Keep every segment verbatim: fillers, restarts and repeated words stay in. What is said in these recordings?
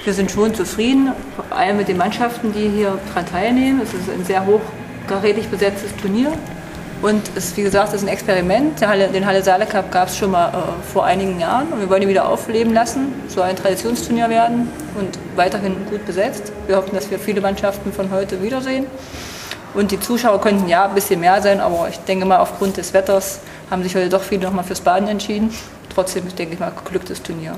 Wir sind schon zufrieden, vor allem mit den Mannschaften, die hier daran teilnehmen. Es ist ein sehr hochkarätig besetztes Turnier. Und es ist, wie gesagt, es ist ein Experiment. Den Halle, den Halle Saale Cup gab es schon mal äh, vor einigen Jahren. Und wir wollen ihn wieder aufleben lassen. Es soll ein Traditionsturnier werden und weiterhin gut besetzt. Wir hoffen, dass wir viele Mannschaften von heute wiedersehen. Und die Zuschauer könnten ja ein bisschen mehr sein, aber ich denke mal, aufgrund des Wetters haben sich heute doch viele noch mal fürs Baden entschieden. Trotzdem, denke ich mal, geglücktes Turnier.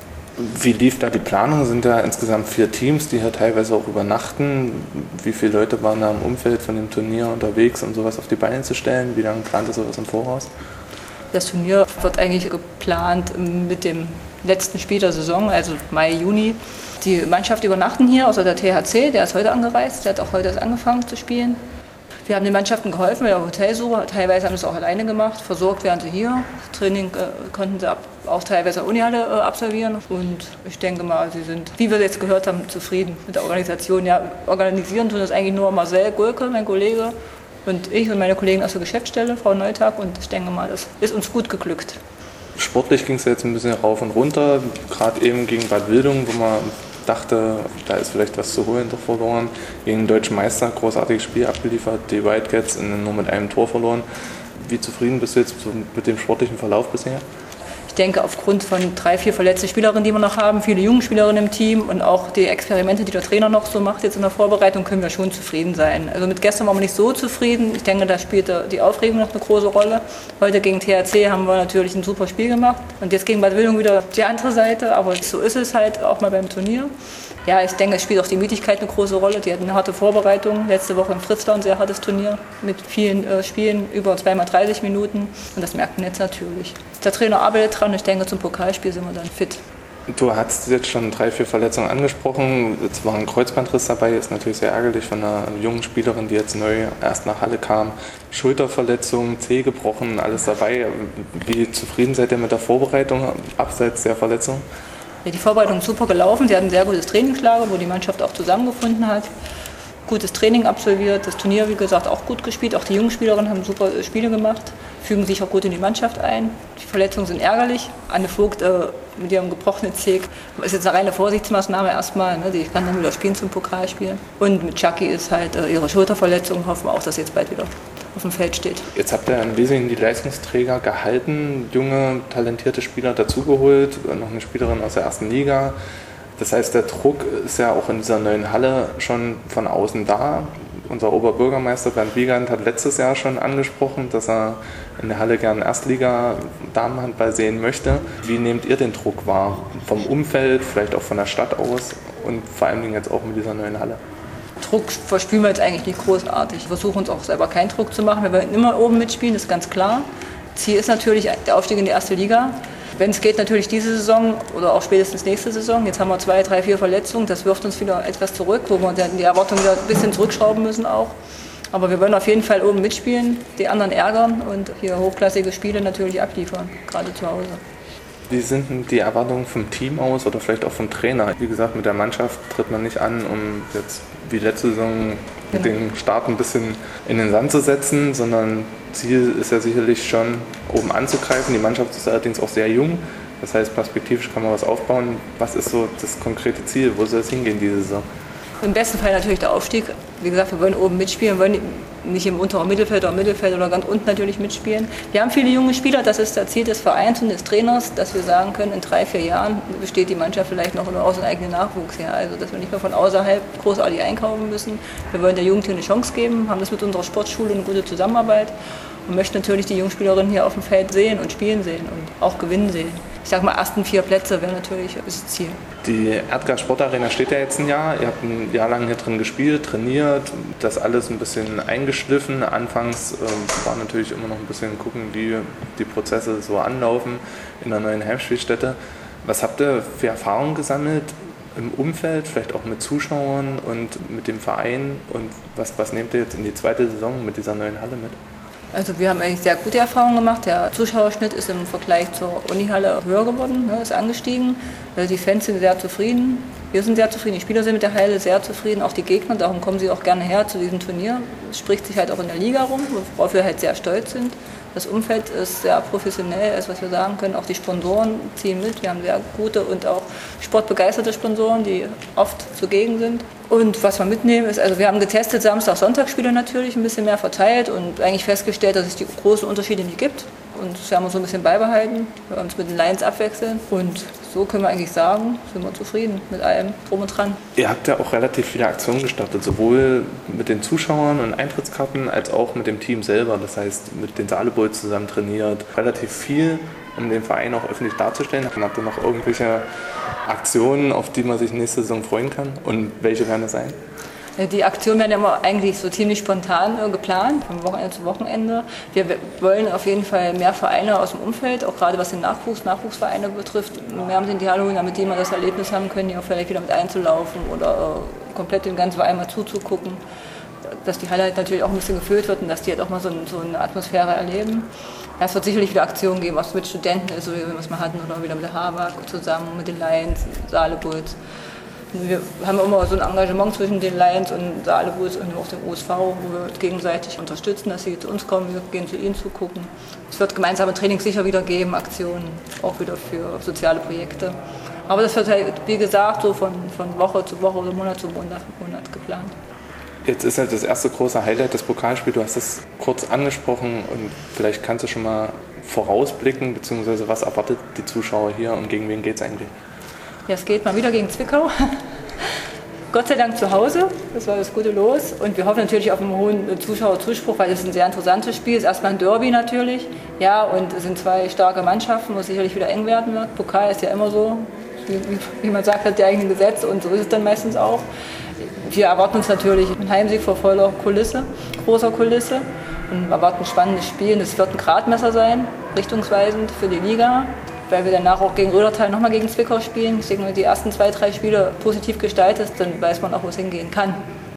Wie lief da die Planung? Sind da insgesamt vier Teams, die hier teilweise auch übernachten? Wie viele Leute waren da im Umfeld von dem Turnier unterwegs, um sowas auf die Beine zu stellen? Wie lange plant ihr sowas im Voraus? Das Turnier wird eigentlich geplant mit dem letzten Spiel der Saison, also Mai, Juni. Die Mannschaft übernachten hier, außer der T H C, der ist heute angereist, der hat auch heute erst angefangen zu spielen. Wir haben den Mannschaften geholfen mit der Hotelsuche, teilweise haben sie es auch alleine gemacht, versorgt werden sie hier. Das Training äh, konnten sie ab, auch teilweise in der Unihalle äh, absolvieren und ich denke mal, sie sind, wie wir jetzt gehört haben, zufrieden mit der Organisation. Ja, organisieren tun das eigentlich nur Marcel Gulke, mein Kollege, und ich und meine Kollegen aus der Geschäftsstelle, Frau Neutag, und ich denke mal, das ist uns gut geglückt. Sportlich ging es jetzt ein bisschen rauf und runter, gerade eben gegen Bad Wildungen, wo man dachte, da ist vielleicht was zu holen, doch verloren. Gegen den deutschen Meister, großartiges Spiel abgeliefert, die Wildcats nur mit einem Tor verloren. Wie zufrieden bist du jetzt mit dem sportlichen Verlauf bisher? Ich denke, aufgrund von drei, vier verletzte Spielerinnen, die wir noch haben, viele junge Spielerinnen im Team und auch die Experimente, die der Trainer noch so macht jetzt in der Vorbereitung, können wir schon zufrieden sein. Also mit gestern waren wir nicht so zufrieden. Ich denke, da spielte die Aufregung noch eine große Rolle. Heute gegen T H C haben wir natürlich ein super Spiel gemacht und jetzt gegen Bad Wildungen wieder die andere Seite, aber so ist es halt auch mal beim Turnier. Ja, ich denke, es spielt auch die Müdigkeit eine große Rolle. Die hatten eine harte Vorbereitung. Letzte Woche in Fritzlar ein sehr hartes Turnier mit vielen äh, Spielen, über zweimal dreißig Minuten. Und das merkt man jetzt natürlich. Der Trainer arbeitet dran. Ich denke, zum Pokalspiel sind wir dann fit. Du hast jetzt schon drei, vier Verletzungen angesprochen. Jetzt war ein Kreuzbandriss dabei. Ist natürlich sehr ärgerlich von einer jungen Spielerin, die jetzt neu erst nach Halle kam. Schulterverletzung, Zeh gebrochen, alles dabei. Wie zufrieden seid ihr mit der Vorbereitung abseits der Verletzung? Ja, die Vorbereitung ist super gelaufen. Sie hatten ein sehr gutes Trainingslager, wo die Mannschaft auch zusammengefunden hat. Gutes Training absolviert, das Turnier, wie gesagt, auch gut gespielt. Auch die jungen Spielerinnen haben super Spiele gemacht, fügen sich auch gut in die Mannschaft ein. Die Verletzungen sind ärgerlich. Anne Vogt äh, mit ihrem gebrochenen Zeh ist jetzt eine reine Vorsichtsmaßnahme erstmal. Ne? Die kann dann wieder spielen zum Pokalspiel. Und mit Chucky ist halt äh, ihre Schulterverletzung. Hoffen wir auch, dass sie jetzt bald wieder auf dem Feld steht. Jetzt habt ihr im Wesentlichen die Leistungsträger gehalten, junge, talentierte Spieler dazugeholt, noch eine Spielerin aus der ersten Liga. Das heißt, der Druck ist ja auch in dieser neuen Halle schon von außen da. Unser Oberbürgermeister Bernd Wiegand hat letztes Jahr schon angesprochen, dass er in der Halle gerne Erstliga-Damenhandball sehen möchte. Wie nehmt ihr den Druck wahr? Vom Umfeld, vielleicht auch von der Stadt aus und vor allen Dingen jetzt auch mit dieser neuen Halle? Druck verspüren wir jetzt eigentlich nicht großartig. Wir versuchen uns auch selber keinen Druck zu machen. Wir wollen immer oben mitspielen, das ist ganz klar. Ziel ist natürlich der Aufstieg in die erste Liga. Wenn es geht, natürlich diese Saison oder auch spätestens nächste Saison. Jetzt haben wir zwei, drei, vier Verletzungen. Das wirft uns wieder etwas zurück, wo wir die Erwartungen wieder ein bisschen zurückschrauben müssen auch. Aber wir wollen auf jeden Fall oben mitspielen, die anderen ärgern und hier hochklassige Spiele natürlich abliefern, gerade zu Hause. Wie sind denn die Erwartungen vom Team aus oder vielleicht auch vom Trainer? Wie gesagt, mit der Mannschaft tritt man nicht an, um jetzt wie letzte Saison genau. den Start ein bisschen in den Sand zu setzen, sondern Ziel ist ja sicherlich schon, oben anzugreifen. Die Mannschaft ist allerdings auch sehr jung, das heißt, perspektivisch kann man was aufbauen. Was ist so das konkrete Ziel? Wo soll es hingehen diese Saison? Im besten Fall natürlich der Aufstieg. Wie gesagt, wir wollen oben mitspielen, wir wollen nicht im unteren Mittelfeld oder Mittelfeld oder ganz unten natürlich mitspielen. Wir haben viele junge Spieler, das ist das Ziel des Vereins und des Trainers, dass wir sagen können, in drei, vier Jahren besteht die Mannschaft vielleicht noch aus einem eigenen Nachwuchs her. Also, dass wir nicht mehr von außerhalb großartig einkaufen müssen. Wir wollen der Jugend hier eine Chance geben, haben das mit unserer Sportschule eine gute Zusammenarbeit und möchten natürlich die Jungspielerinnen hier auf dem Feld sehen und spielen sehen und auch gewinnen sehen. Ich sage mal, ersten vier Plätze wäre natürlich das Ziel. Die Erdgas Sportarena steht ja jetzt ein Jahr. Ihr habt ein Jahr lang hier drin gespielt, trainiert, das alles ein bisschen eingeschliffen. Anfangs äh, war natürlich immer noch ein bisschen gucken, wie die Prozesse so anlaufen in der neuen Heimspielstätte. Was habt ihr für Erfahrungen gesammelt im Umfeld, vielleicht auch mit Zuschauern und mit dem Verein? Und was, was nehmt ihr jetzt in die zweite Saison mit dieser neuen Halle mit? Also wir haben eigentlich sehr gute Erfahrungen gemacht. Der Zuschauerschnitt ist im Vergleich zur Unihalle höher geworden, ne, ist angestiegen. Also die Fans sind sehr zufrieden. Wir sind sehr zufrieden, die Spieler sind mit der Halle sehr zufrieden, auch die Gegner, darum kommen sie auch gerne her zu diesem Turnier. Es spricht sich halt auch in der Liga rum, worauf wir halt sehr stolz sind. Das Umfeld ist sehr professionell, ist, was wir sagen können. Auch die Sponsoren ziehen mit. Wir haben sehr gute und auch sportbegeisterte Sponsoren, die oft zugegen sind. Und was wir mitnehmen ist, also wir haben getestet Samstag-, Sonntagsspiele natürlich ein bisschen mehr verteilt und eigentlich festgestellt, dass es die großen Unterschiede nicht gibt. Und das haben wir so ein bisschen beibehalten, wir uns mit den Lions abwechseln. Und so können wir eigentlich sagen, sind wir zufrieden mit allem drum und dran. Ihr habt ja auch relativ viele Aktionen gestartet, sowohl mit den Zuschauern und Eintrittskarten als auch mit dem Team selber. Das heißt, mit den Saale Bulls zusammen trainiert. Relativ viel, um den Verein auch öffentlich darzustellen. Habt ihr noch irgendwelche Aktionen, auf die man sich nächste Saison freuen kann? Und welche werden das sein? Die Aktionen werden ja immer eigentlich so ziemlich spontan äh, geplant, von Wochenende zu Wochenende. Wir wollen auf jeden Fall mehr Vereine aus dem Umfeld, auch gerade was den Nachwuchs, Nachwuchsvereine betrifft, mehr mit in die Halle holen, damit die mal das Erlebnis haben können, hier auch vielleicht wieder mit einzulaufen oder äh, komplett dem ganzen Verein mal zuzugucken. Dass die Halle halt natürlich auch ein bisschen gefüllt wird und dass die halt auch mal so, so eine Atmosphäre erleben. Ja, es wird sicherlich wieder Aktionen geben, was mit Studenten ist, so wie wir es mal hatten, oder wieder mit der Habak zusammen, mit den Lions, Saale Bulls. Wir haben immer so ein Engagement zwischen den Lions und Saale Bulls und auch dem U S V, wo wir gegenseitig unterstützen, dass sie zu uns kommen, wir gehen zu ihnen zugucken. Es wird gemeinsame Trainings sicher wieder geben, Aktionen, auch wieder für soziale Projekte. Aber das wird halt, wie gesagt, so von, von Woche zu Woche oder Monat zu Monat, Monat geplant. Jetzt ist halt das erste große Highlight das Pokalspiel. Du hast es kurz angesprochen und vielleicht kannst du schon mal vorausblicken, beziehungsweise was erwartet die Zuschauer hier und gegen wen geht es eigentlich? Ja, es geht mal wieder gegen Zwickau. Gott sei Dank zu Hause, das war das gute Los. Und wir hoffen natürlich auf einen hohen Zuschauerzuspruch, weil es ein sehr interessantes Spiel ist. Erstmal ein Derby natürlich. Ja, und es sind zwei starke Mannschaften, wo es sicherlich wieder eng werden wird. Pokal ist ja immer so, wie, wie man sagt, hat die eigenen Gesetze und so ist es dann meistens auch. Wir erwarten uns natürlich einen Heimsieg vor voller Kulisse, großer Kulisse. Und erwarten ein spannendes Spiel. Es wird ein Gradmesser sein, richtungsweisend für die Liga. Weil wir danach auch gegen Rödertal nochmal gegen Zwickau spielen. Ich denke, wenn man die ersten zwei, drei Spiele positiv gestaltet, dann weiß man auch, wo es hingehen kann.